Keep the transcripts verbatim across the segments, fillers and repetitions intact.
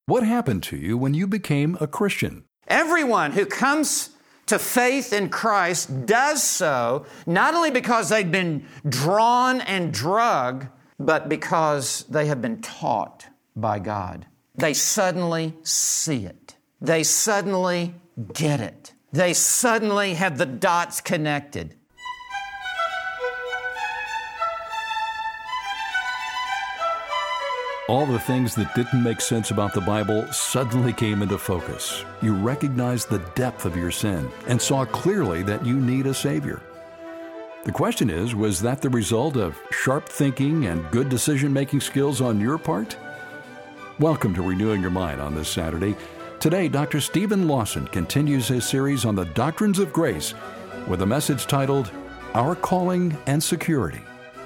What happened to you when you became a Christian? Everyone who comes to faith in Christ does so not only because they've been drawn and drugged, but because they have been taught by God. They suddenly see it. They suddenly get it. They suddenly have the dots connected. All the things that didn't make sense about the Bible suddenly came into focus. You recognized the depth of your sin and saw clearly that you need a Savior. The question is, was that the result of sharp thinking and good decision-making skills on your part? Welcome to Renewing Your Mind on this Saturday. Today, Doctor Steven Lawson continues his series on the doctrines of grace with a message titled, Our Calling and Security.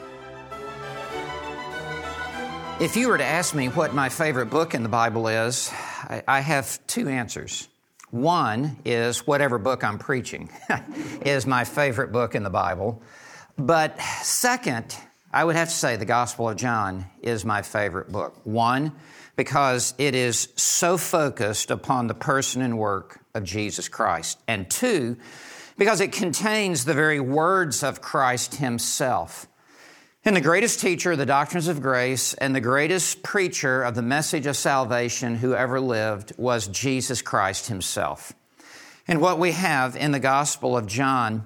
If you were to ask me what my favorite book in the Bible is, I, I have two answers. One is whatever book I'm preaching is my favorite book in the Bible. But second, I would have to say the Gospel of John is my favorite book. One, because it is so focused upon the person and work of Jesus Christ. And two, because it contains the very words of Christ Himself. And the greatest teacher of the doctrines of grace and the greatest preacher of the message of salvation who ever lived was Jesus Christ Himself. And what we have in the Gospel of John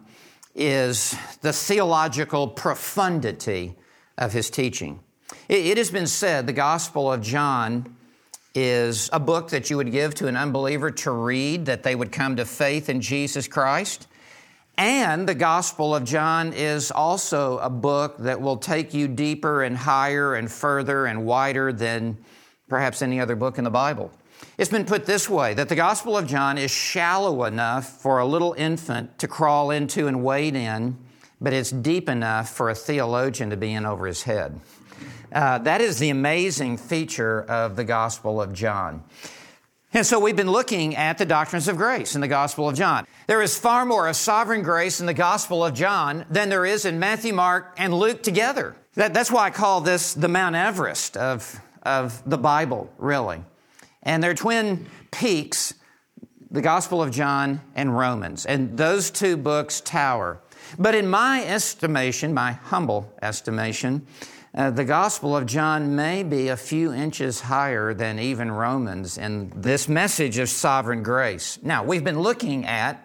is the theological profundity of His teaching. It, it has been said the Gospel of John is a book that you would give to an unbeliever to read, that they would come to faith in Jesus Christ. And the Gospel of John is also a book that will take you deeper and higher and further and wider than perhaps any other book in the Bible. It's been put this way, that the Gospel of John is shallow enough for a little infant to crawl into and wade in, but it's deep enough for a theologian to be in over his head. Uh, that is the amazing feature of the Gospel of John. And so we've been looking at the doctrines of grace in the Gospel of John. There is far more of sovereign grace in the Gospel of John than there is in Matthew, Mark, and Luke together. That, that's why I call this the Mount Everest of, of the Bible, really. And they're twin peaks, the Gospel of John and Romans. And those two books tower. But in my estimation, my humble estimation, Uh, the Gospel of John may be a few inches higher than even Romans in this message of sovereign grace. Now, we've been looking at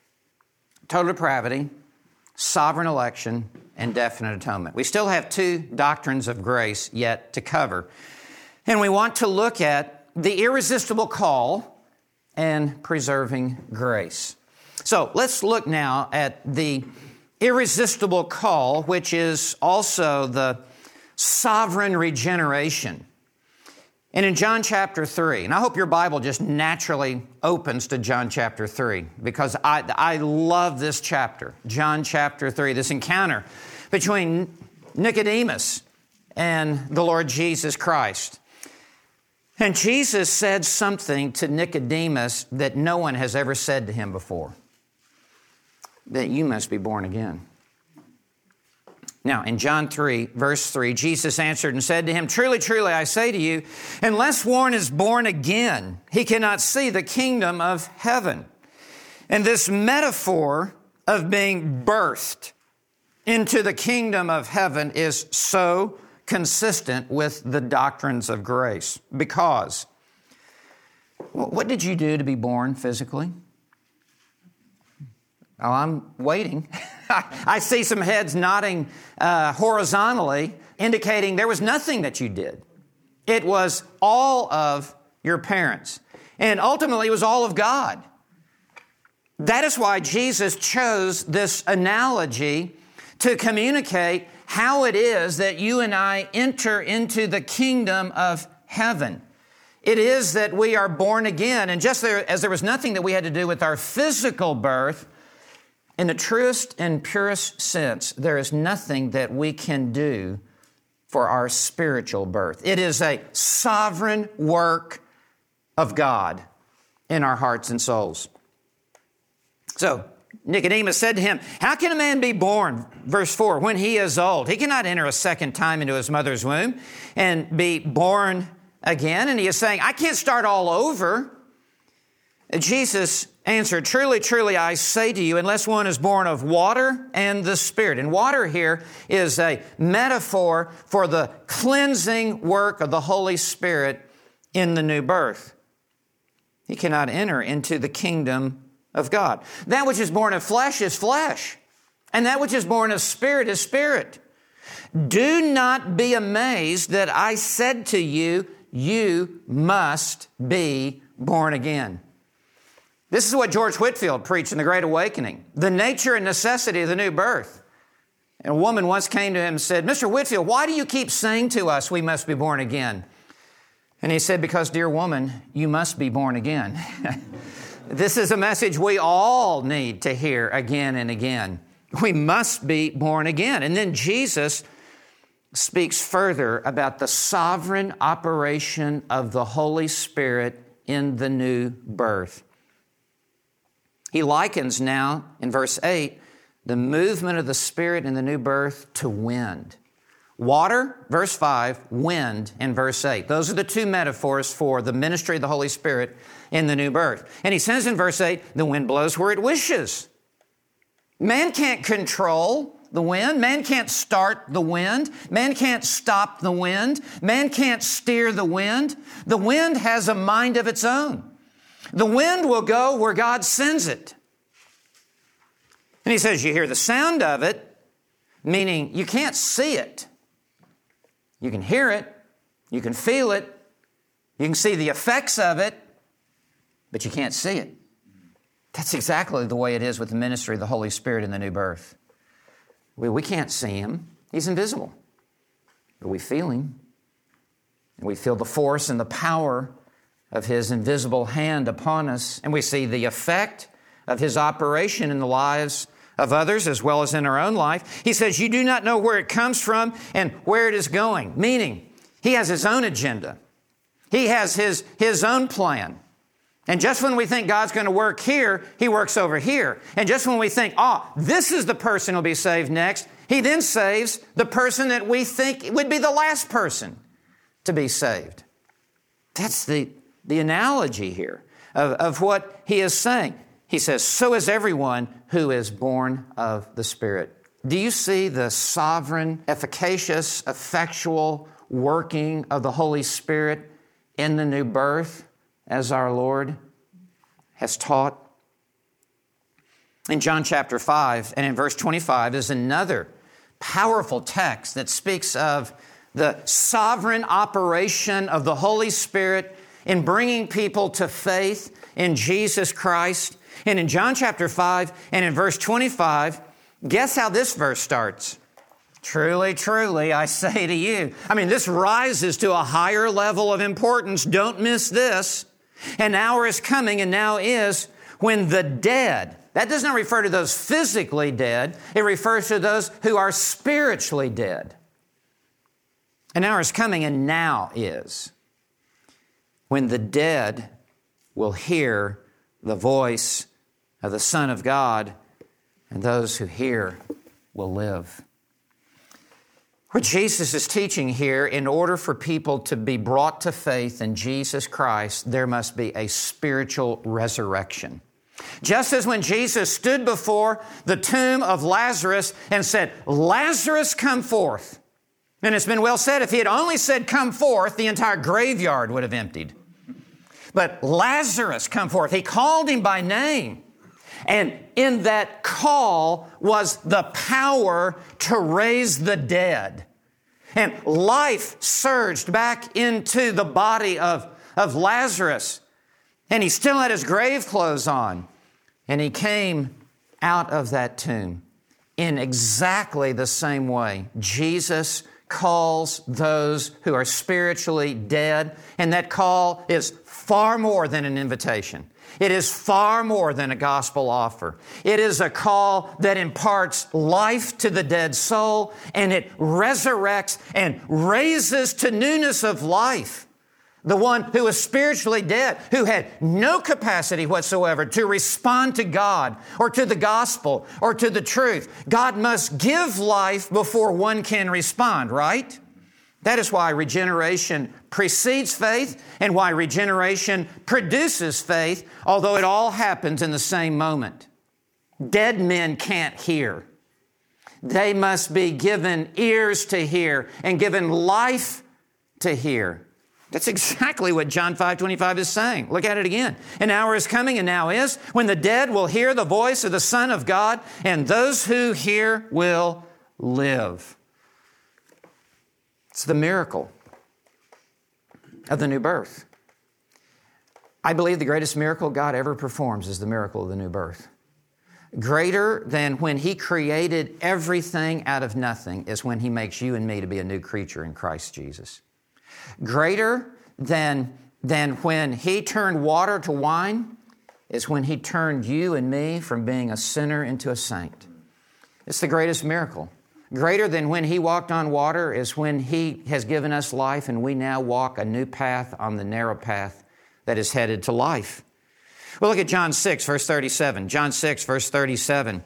total depravity, sovereign election, and definite atonement. We still have two doctrines of grace yet to cover. And we want to look at the irresistible call and preserving grace. So let's look now at the irresistible call, which is also the sovereign regeneration. And in John chapter three, and I hope your Bible just naturally opens to John chapter three, because I, I love this chapter, John chapter three, this encounter between Nicodemus and the Lord Jesus Christ. And Jesus said something to Nicodemus that no one has ever said to him before, that you must be born again. Now, in John three, verse three, Jesus answered and said to him, Truly, truly, I say to you, unless one is born again, he cannot see the kingdom of heaven. And this metaphor of being birthed into the kingdom of heaven is so consistent with the doctrines of grace. Because, what did you do to be born physically? Oh, I'm waiting. I see some heads nodding uh, horizontally, indicating there was nothing that you did. It was all of your parents. And ultimately, it was all of God. That is why Jesus chose this analogy to communicate how it is that you and I enter into the kingdom of heaven. It is that we are born again. And just there, as there was nothing that we had to do with our physical birth, in the truest and purest sense, there is nothing that we can do for our spiritual birth. It is a sovereign work of God in our hearts and souls. So, Nicodemus said to him, How can a man be born, verse four, when he is old? He cannot enter a second time into his mother's womb and be born again. And he is saying, I can't start all over. Jesus answered, truly, truly, I say to you, unless one is born of water and the Spirit. And water here is a metaphor for the cleansing work of the Holy Spirit in the new birth. He cannot enter into the kingdom of God. That which is born of flesh is flesh, and that which is born of spirit is spirit. Do not be amazed that I said to you, you must be born again. This is what George Whitefield preached in The Great Awakening, the nature and necessity of the new birth. And a woman once came to him and said, Mister Whitefield, why do you keep saying to us we must be born again? And he said, because, dear woman, you must be born again. This is a message we all need to hear again and again. We must be born again. And then Jesus speaks further about the sovereign operation of the Holy Spirit in the new birth. He likens now, in verse eight, the movement of the Spirit in the new birth to wind. Water, verse five, wind in verse eight. Those are the two metaphors for the ministry of the Holy Spirit in the new birth. And he says in verse eight, the wind blows where it wishes. Man can't control the wind. Man can't start the wind. Man can't stop the wind. Man can't steer the wind. The wind has a mind of its own. The wind will go where God sends it. And he says, you hear the sound of it, meaning you can't see it. You can hear it, you can feel it, you can see the effects of it, but you can't see it. That's exactly the way it is with the ministry of the Holy Spirit in the new birth. We, we can't see Him. He's invisible. But we feel Him. And we feel the force and the power of His invisible hand upon us. And we see the effect of His operation in the lives of others as well as in our own life. He says, you do not know where it comes from and where it is going. Meaning, He has His own agenda. He has His, His own plan. And just when we think God's going to work here, He works over here. And just when we think, oh, this is the person who will be saved next, He then saves the person that we think would be the last person to be saved. That's the, the analogy here of, of what He is saying. He says, so is everyone who is born of the Spirit. Do you see the sovereign, efficacious, effectual working of the Holy Spirit in the new birth as our Lord has taught? In John chapter five and in verse twenty-five is another powerful text that speaks of the sovereign operation of the Holy Spirit in bringing people to faith in Jesus Christ. And in John chapter five and in verse twenty-five, guess how this verse starts? Truly, truly, I say to you. I mean, this rises to a higher level of importance. Don't miss this. An hour is coming and now is when the dead, that does not refer to those physically dead. It refers to those who are spiritually dead. An hour is coming and now is when the dead will hear the voice of the Son of God, and those who hear will live. What Jesus is teaching here, in order for people to be brought to faith in Jesus Christ, there must be a spiritual resurrection. Just as when Jesus stood before the tomb of Lazarus and said, Lazarus, come forth. And it's been well said, if He had only said, come forth, the entire graveyard would have emptied. But Lazarus, come forth. He called him by name. And in that call was the power to raise the dead. And life surged back into the body of, of Lazarus. And he still had his grave clothes on. And he came out of that tomb in exactly the same way. Jesus calls those who are spiritually dead, and that call is far more than an invitation. It is far more than a gospel offer. It is a call that imparts life to the dead soul, and it resurrects and raises to newness of life the one who is spiritually dead, who had no capacity whatsoever to respond to God or to the gospel or to the truth. God must give life before one can respond, right? That is why regeneration precedes faith and why regeneration produces faith, although it all happens in the same moment. Dead men can't hear. They must be given ears to hear and given life to hear. That's exactly what John five twenty-five is saying. Look at it again. An hour is coming and now is when the dead will hear the voice of the Son of God, and those who hear will live. It's the miracle of the new birth. I believe the greatest miracle God ever performs is the miracle of the new birth. Greater than when He created everything out of nothing is when He makes you and me to be a new creature in Christ Jesus. Greater than, than when He turned water to wine is when He turned you and me from being a sinner into a saint. It's the greatest miracle. Greater than when He walked on water is when He has given us life and we now walk a new path on the narrow path that is headed to life. Well, look at John six, verse thirty-seven. John six, verse thirty-seven.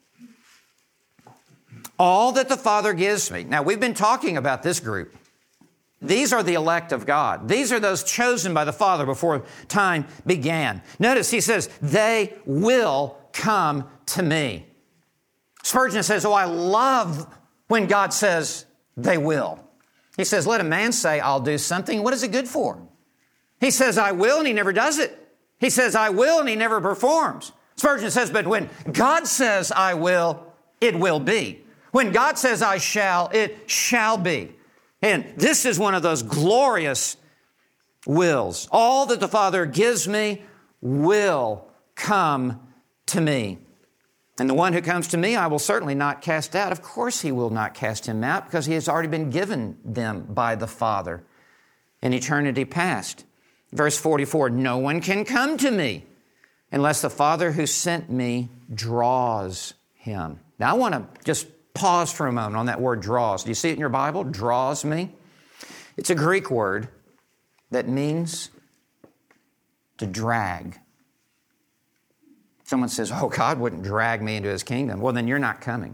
All that the Father gives me. Now, we've been talking about this group. These are the elect of God. These are those chosen by the Father before time began. Notice He says, they will come to me. Spurgeon says, oh, I love when God says they will. He says, let a man say, I'll do something. What is it good for? He says, I will, and He never does it. He says, I will, and He never performs. Spurgeon says, but when God says, I will, it will be. When God says, I shall, it shall be. And this is one of those glorious wills. All that the Father gives me will come to me. And the one who comes to me, I will certainly not cast out. Of course He will not cast him out because he has already been given them by the Father in eternity past. Verse forty-four, no one can come to me unless the Father who sent me draws him. Now I want to just pause for a moment on that word draws. Do you see it in your Bible? Draws me. It's a Greek word that means to drag. Someone says, oh, God wouldn't drag me into His kingdom. Well, then you're not coming.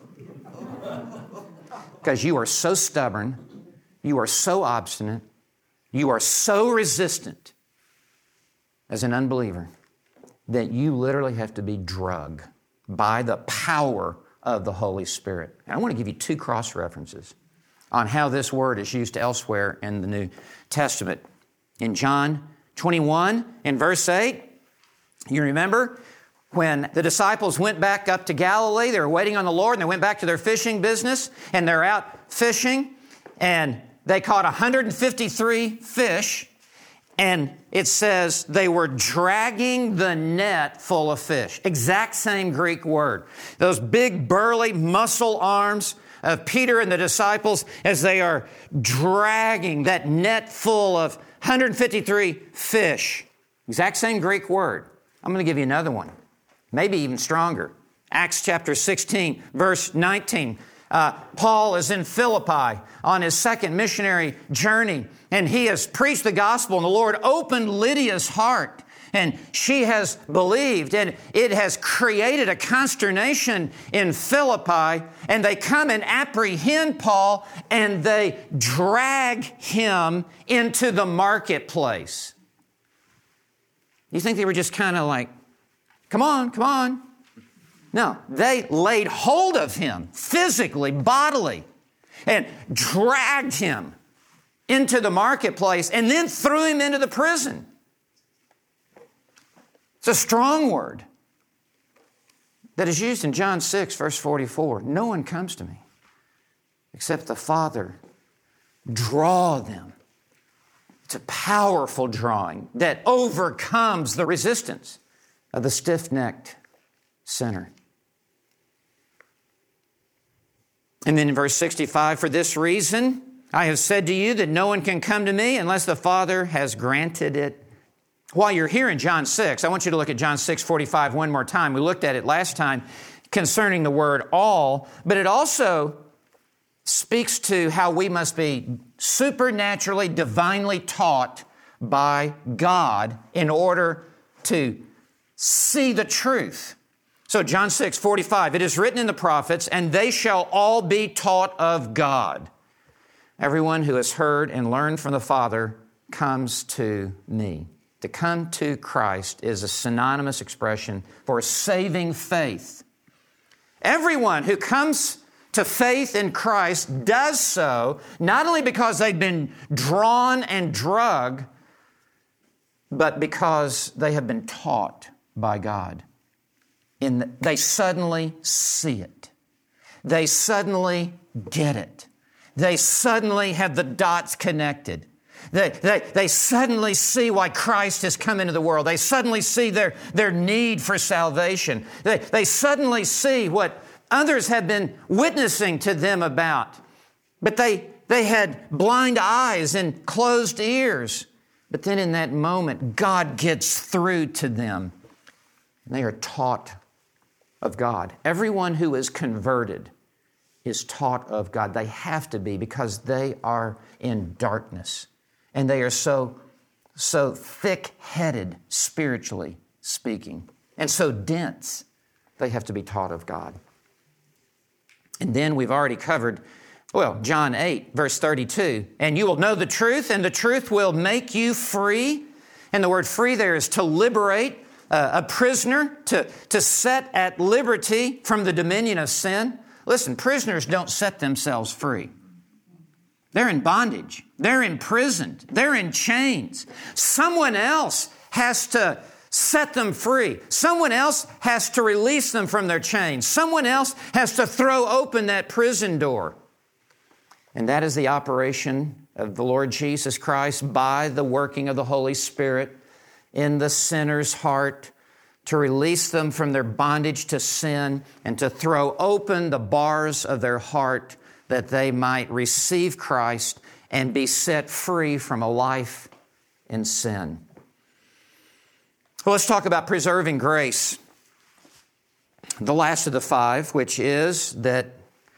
Because you are so stubborn, you are so obstinate, you are so resistant as an unbeliever that you literally have to be drugged by the power of the Holy Spirit. And I want to give you two cross references on how this word is used elsewhere in the New Testament. In John twenty-one, in verse eight, you remember when the disciples went back up to Galilee, they were waiting on the Lord, and they went back to their fishing business, and they're out fishing, and they caught one hundred fifty-three fish, and it says they were dragging the net full of fish. Exact same Greek word. Those big, burly, muscle arms of Peter and the disciples as they are dragging that net full of one hundred fifty-three fish. Exact same Greek word. I'm going to give you another one, maybe even stronger. Acts chapter sixteen, verse nineteen. Uh, Paul is in Philippi on his second missionary journey, and he has preached the gospel, and the Lord opened Lydia's heart, and she has believed, and it has created a consternation in Philippi, and they come and apprehend Paul, and they drag him into the marketplace. You think they were just kind of like, come on, come on. No, they laid hold of him physically, bodily, and dragged him into the marketplace and then threw him into the prison. It's a strong word that is used in John six, verse forty-four. No one comes to me except the Father draw them. It's a powerful drawing that overcomes the resistance of the stiff-necked sinner. And then in verse sixty-five, for this reason, I have said to you that no one can come to me unless the Father has granted it. While you're here in John six, I want you to look at John six forty-five one more time. We looked at it last time concerning the word all, but it also speaks to how we must be supernaturally, divinely taught by God in order to see the truth. So John six forty-five, it is written in the prophets, and they shall all be taught of God. Everyone who has heard and learned from the Father comes to me. To come to Christ is a synonymous expression for saving faith. Everyone who comes to faith in Christ does so not only because they've been drawn and drugged, but because they have been taught by God. In the, they suddenly see it. They suddenly get it. They suddenly have the dots connected. They, they, they suddenly see why Christ has come into the world. They suddenly see their, their need for salvation. They, they suddenly see what others have been witnessing to them about. But they, they had blind eyes and closed ears. But then in that moment, God gets through to them. And they are taught of God. Everyone who is converted is taught of God. They have to be, because they are in darkness. And they are so, so thick-headed, spiritually speaking, and so dense, they have to be taught of God. And then we've already covered, well, John eight, verse thirty-two, and you will know the truth, and the truth will make you free. And the word free there is to liberate uh, a prisoner, to, to set at liberty from the dominion of sin. Listen, prisoners don't set themselves free. They're in bondage. They're imprisoned. They're in chains. Someone else has to set them free. Someone else has to release them from their chains. Someone else has to throw open that prison door. And that is the operation of the Lord Jesus Christ by the working of the Holy Spirit in the sinner's heart, to release them from their bondage to sin and to throw open the bars of their heart that they might receive Christ and be set free from a life in sin. Well, let's talk about preserving grace. The last of the five, which is that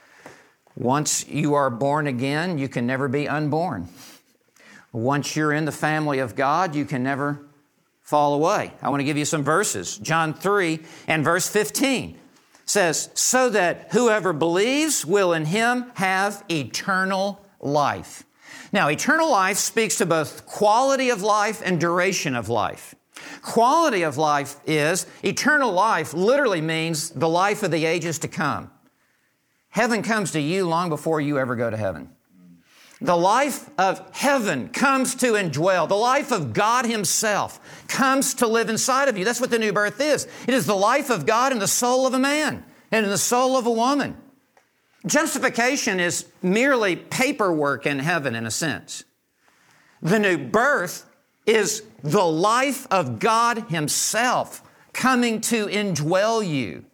once you are born again, you can never be unborn. Once you're in the family of God, you can never fall away. I want to give you some verses. John three and verse fifteen says, so that whoever believes will in Him have eternal life. Now, eternal life speaks to both quality of life and duration of life. Quality of life is, eternal life literally means the life of the ages to come. Heaven comes to you long before you ever go to heaven. The life of heaven comes to indwell. The life of God Himself comes to live inside of you. That's what the new birth is. It is the life of God in the soul of a man and in the soul of a woman. Justification is merely paperwork in heaven in a sense. The new birth is the life of God Himself coming to indwell you.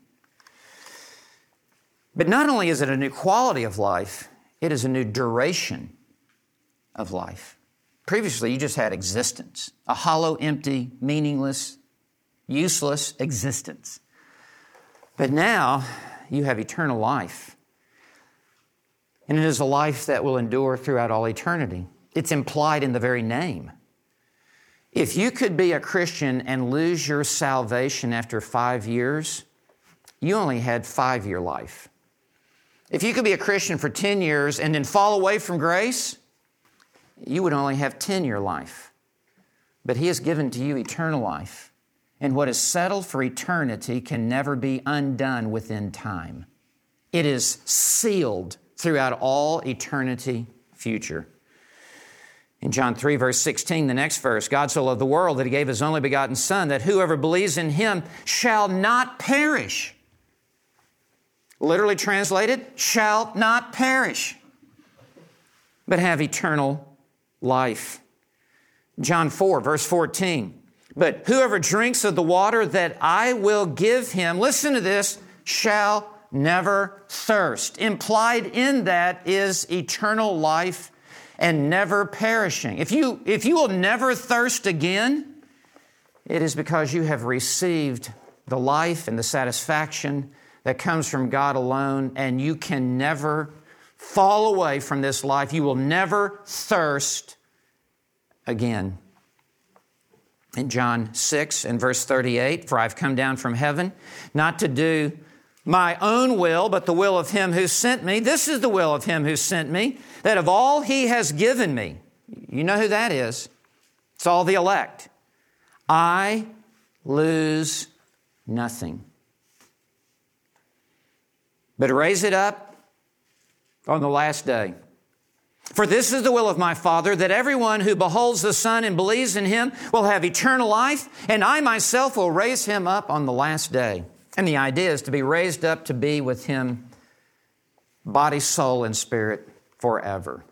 But not only is it a new quality of life, it is a new duration of life. Previously, you just had existence, a hollow, empty, meaningless, useless existence. But now you have eternal life. And it is a life that will endure throughout all eternity. It's implied in the very name. If you could be a Christian and lose your salvation after five years, you only had five-year life. If you could be a Christian for ten years and then fall away from grace, you would only have ten-year life. But He has given to you eternal life. And what is settled for eternity can never be undone within time. It is sealed throughout all eternity future. In John three, verse sixteen, the next verse, God so loved the world that He gave His only begotten Son, that whoever believes in Him shall not perish. Literally translated, shall not perish, but have eternal life. John four, verse fourteen, but whoever drinks of the water that I will give him, listen to this, shall never thirst. Implied in that is eternal life and never perishing. If you, if you will never thirst again, it is because you have received the life and the satisfaction that comes from God alone, and you can never fall away from this life. You will never thirst again. In John six and verse thirty-eight, for I've come down from heaven, not to do my own will, but the will of him who sent me. This is the will of him who sent me, that of all he has given me, you know who that is. It's all the elect. I lose nothing, but raise it up on the last day. For this is the will of my Father, that everyone who beholds the Son and believes in him will have eternal life, and I myself will raise him up on the last day. And the idea is to be raised up to be with him, body, soul, and spirit forever.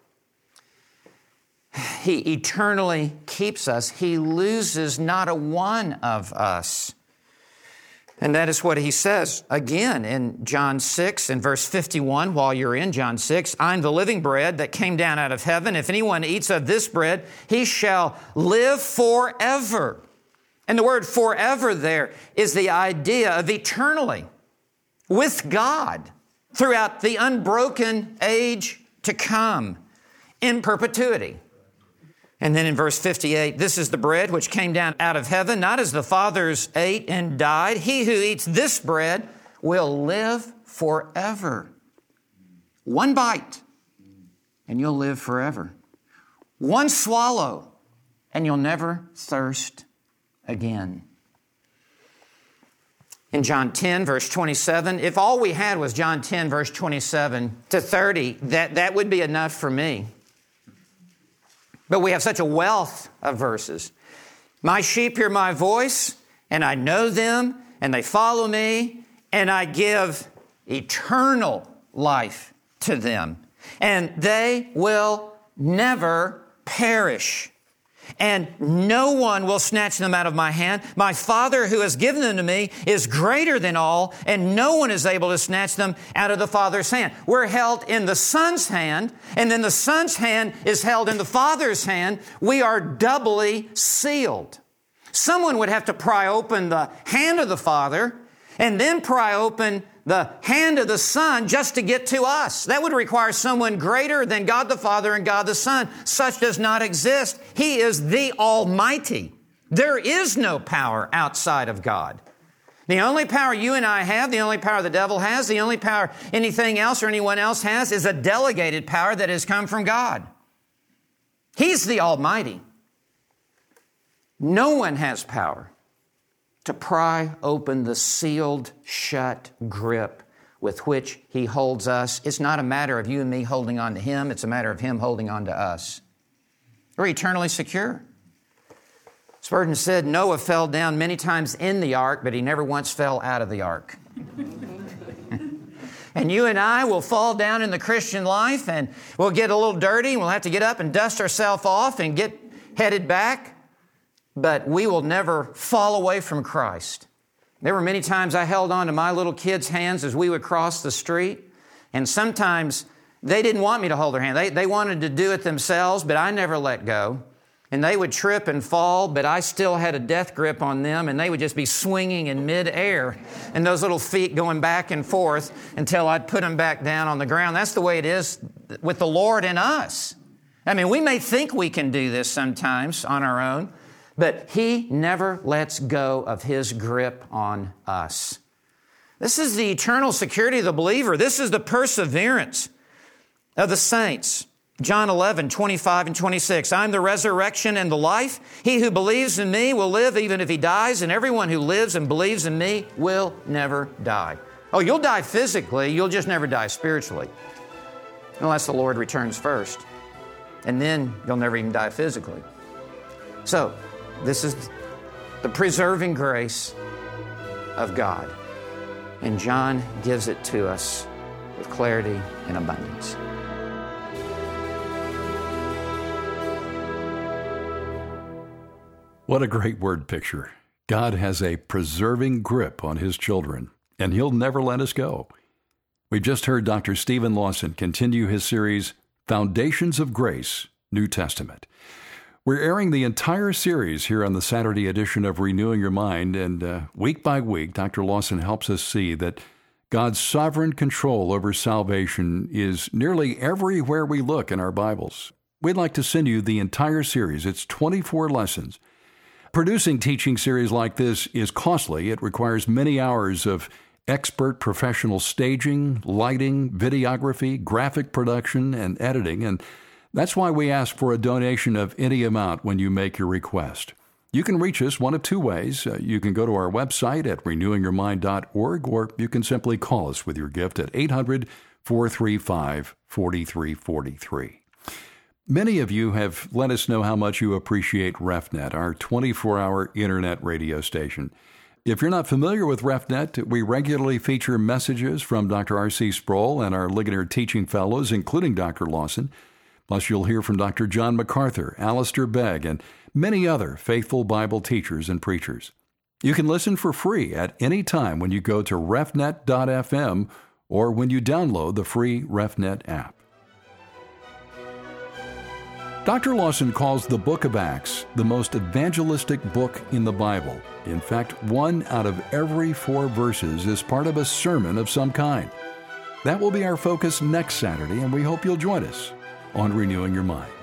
He eternally keeps us. He loses not a one of us. And that is what he says again in John six and verse fifty-one, while you're in John six, I'm the living bread that came down out of heaven. If anyone eats of this bread, he shall live forever. And the word forever there is the idea of eternally with God throughout the unbroken age to come in perpetuity. And then in verse fifty-eight, this is the bread which came down out of heaven, not as the fathers ate and died. He who eats this bread will live forever. One bite, and you'll live forever. One swallow, and you'll never thirst again. In John ten, verse twenty-seven, if all we had was John ten, verse twenty-seven to thirty, that, that would be enough for me. But we have such a wealth of verses. My sheep hear my voice, and I know them, and they follow me, and I give eternal life to them. And they will never perish. And no one will snatch them out of my hand. My Father who has given them to me is greater than all, and no one is able to snatch them out of the Father's hand. We're held in the Son's hand, and then the Son's hand is held in the Father's hand. We are doubly sealed. Someone would have to pry open the hand of the Father and then pry open the hand of the Son just to get to us. That would require someone greater than God the Father and God the Son. Such does not exist. He is the Almighty. There is no power outside of God. The only power you and I have, the only power the devil has, the only power anything else or anyone else has is a delegated power that has come from God. He's the Almighty. No one has power to pry open the sealed shut grip with which He holds us. It's not a matter of you and me holding on to Him. It's a matter of Him holding on to us. We're eternally secure. Spurgeon said Noah fell down many times in the ark, but he never once fell out of the ark. And you and I will fall down in the Christian life, and we'll get a little dirty, and we'll have to get up and dust ourselves off and get headed back. But we will never fall away from Christ. There were many times I held on to my little kids' hands as we would cross the street. And sometimes they didn't want me to hold their hand. They, they wanted to do it themselves, but I never let go. And they would trip and fall, but I still had a death grip on them, and they would just be swinging in midair, and those little feet going back and forth until I'd put them back down on the ground. That's the way it is with the Lord and us. I mean, we may think we can do this sometimes on our own, but He never lets go of His grip on us. This is the eternal security of the believer. This is the perseverance of the saints. John eleven, twenty-five and twenty-six. I'm the resurrection and the life. He who believes in me will live even if he dies, and everyone who lives and believes in me will never die. Oh, you'll die physically, you'll just never die spiritually. Unless the Lord returns first. And then you'll never even die physically. So, this is the preserving grace of God. And John gives it to us with clarity and abundance. What a great word picture. God has a preserving grip on His children, and He'll never let us go. We've just heard Doctor Stephen Lawson continue his series, Foundations of Grace, New Testament. We're airing the entire series here on the Saturday edition of Renewing Your Mind, and uh, week by week, Doctor Lawson helps us see that God's sovereign control over salvation is nearly everywhere we look in our Bibles. We'd like to send you the entire series. It's twenty-four lessons. Producing teaching series like this is costly. It requires many hours of expert professional staging, lighting, videography, graphic production, and editing, and that's why we ask for a donation of any amount when you make your request. You can reach us one of two ways. Uh, you can go to our website at renewing your mind dot org, or you can simply call us with your gift at eight hundred, four three five, four three four three. Many of you have let us know how much you appreciate RefNet, our twenty-four hour internet radio station. If you're not familiar with RefNet, we regularly feature messages from Doctor R C Sproul and our Ligonier Teaching Fellows, including Doctor Lawson. Plus, you'll hear from Doctor John MacArthur, Alistair Begg, and many other faithful Bible teachers and preachers. You can listen for free at any time when you go to refnet dot f m or when you download the free RefNet app. Doctor Lawson calls the book of Acts the most evangelistic book in the Bible. In fact, one out of every four verses is part of a sermon of some kind. That will be our focus next Saturday, and we hope you'll join us on Renewing Your Mind.